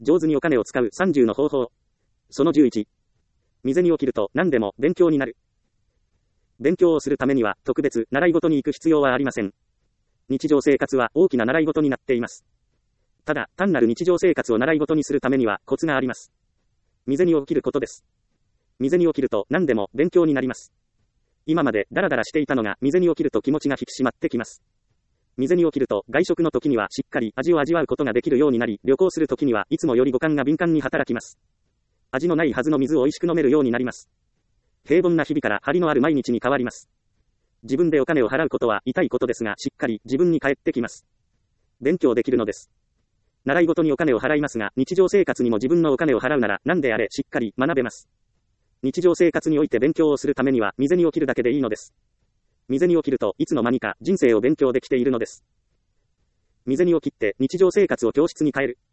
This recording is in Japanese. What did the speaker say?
上手にお金を使う30の方法。その11。未然に起きると何でも勉強になる。勉強をするためには特別習い事に行く必要はありません。日常生活は大きな習い事になっています。ただ、単なる日常生活を習い事にするためにはコツがあります。未然に起きることです。未然に起きると何でも勉強になります。今までダラダラしていたのが未然に起きると気持ちが引き締まってきます。未然に起きると外食の時にはしっかり味を味わうことができるようになり、旅行する時にはいつもより五感が敏感に働きます。味のないはずの水を美味しく飲めるようになります。平凡な日々から張りのある毎日に変わります。自分でお金を払うことは痛いことですが、しっかり自分に返ってきます。勉強できるのです。習い事にお金を払いますが、日常生活にも自分のお金を払うなら何であれしっかり学べます。日常生活において勉強をするためには未然に起きるだけでいいのです。未然に起きるといつの間にか人生を勉強できているのです。未然に起きって日常生活を教室に変える。